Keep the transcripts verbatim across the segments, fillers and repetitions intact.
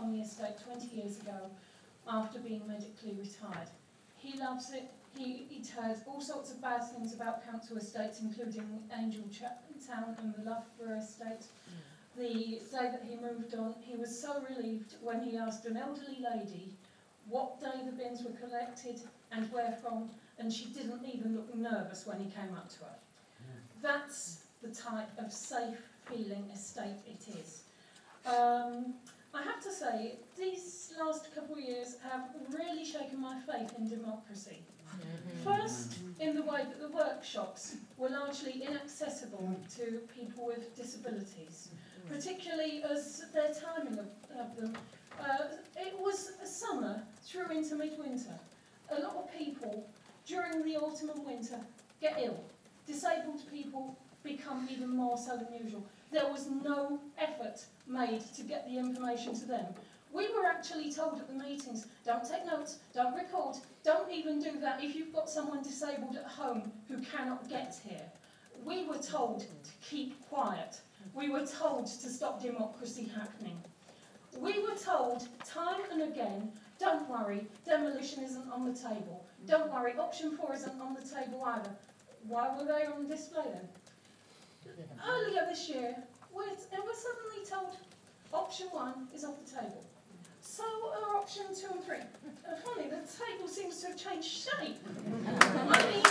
on the estate twenty years ago after being medically retired. He loves it. He, he'd heard all sorts of bad things about council estates, including Angel Town and the Loughborough estate. Mm. The day that he moved on, he was so relieved when he asked an elderly lady what day the bins were collected and where from, and she didn't even look nervous when he came up to her. Mm. That's the type of safe feeling estate it is. Um, I have to say, these last couple of years have really shaken my faith in democracy. Mm-hmm. First, in the way that the workshops were largely inaccessible to people with disabilities, particularly as their timing of, of them. Uh, it was a summer through into midwinter. A lot of people during the autumn and winter get ill. Disabled people become even more so than usual. There was no effort made to get the information to them. We were actually told at the meetings, don't take notes, don't record, don't even do that if you've got someone disabled at home who cannot get here. We were told to keep quiet. We were told to stop democracy happening. We were told time and again, don't worry, demolition isn't on the table. Don't worry, option four isn't on the table either. Why were they on display then? Earlier this year, we're, and we're suddenly told option one is off the table. So are option two and three. Uh, funny, the table seems to have changed shape. I mean,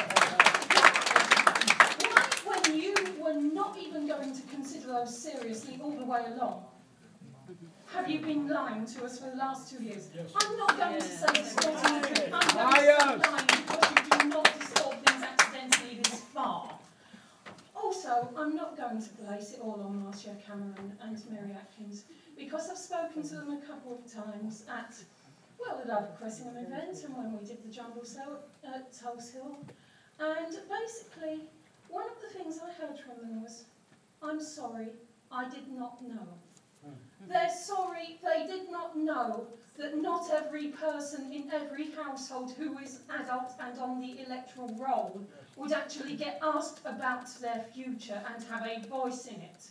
why, when you were not even going to consider those seriously all the way along, have you been lying to us for the last two years? Yes. I'm not going to say distorting the truth. I'm going to say lying because you do not distort things accidentally this far. Also, I'm not going to place it all on Marcia Cameron and Mary Atkins, because I've spoken to them a couple of times at, well, the Love Cressingham event and when we did the jumble sale at Tulse Hill. And basically, one of the things I heard from them was, I'm sorry, I did not know. They're sorry they did not know that not every person in every household who is adult and on the electoral roll would actually get asked about their future and have a voice in it.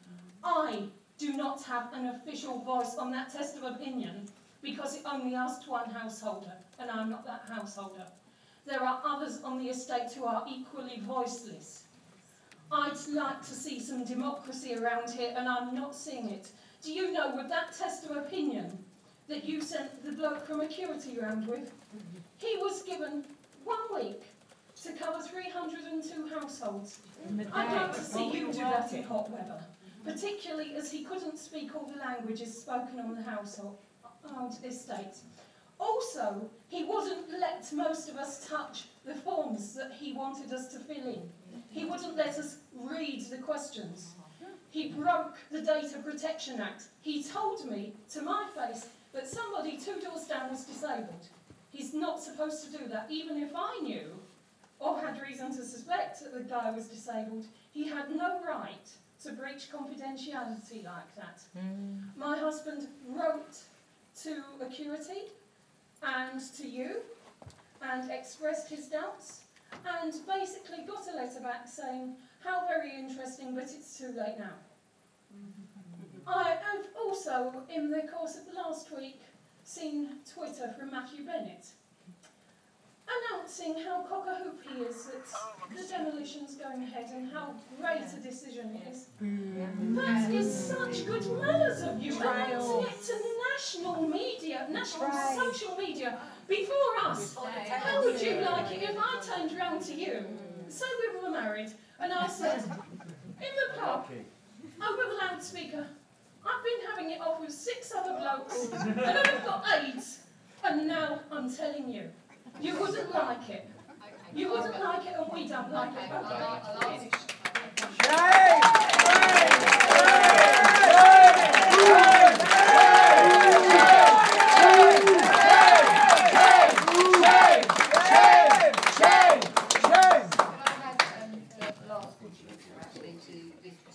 I do not have an official voice on that test of opinion because it only asked one householder, and I'm not that householder. There are others on the estate who are equally voiceless. I'd like to see some democracy around here, and I'm not seeing it. Do you know, with that test of opinion that you sent the bloke from Acuity round with, he was given one week to cover three hundred and two households. I'd like to see you do that in hot weather, particularly as he couldn't speak all the languages spoken on the household estate. Also, he wouldn't let most of us touch the forms that he wanted us to fill in. He wouldn't let us read the questions. He broke the Data Protection Act. He told me, to my face, that somebody two doors down was disabled. He's not supposed to do that, even if I knew, or had reason to suspect that the guy was disabled. He had no right to breach confidentiality like that. Mm. My husband wrote to Acuity and to you and expressed his doubts and basically got a letter back saying, how very interesting, but it's too late now. I have also, in the course of the last week, seen Twitter from Matthew Bennett announcing how cock-a-hoop he is that the demolition's going ahead and how great a decision it is. That is such good manners of you, announcing it to national media, national social media, before us. How would you like it if I turned round to you, say we were married, and I said, in the pub, over the loudspeaker, I've been having it off with six other blokes, and I've got AIDS, and now I'm telling you, you wouldn't like it. You wouldn't like it, and we don't like it.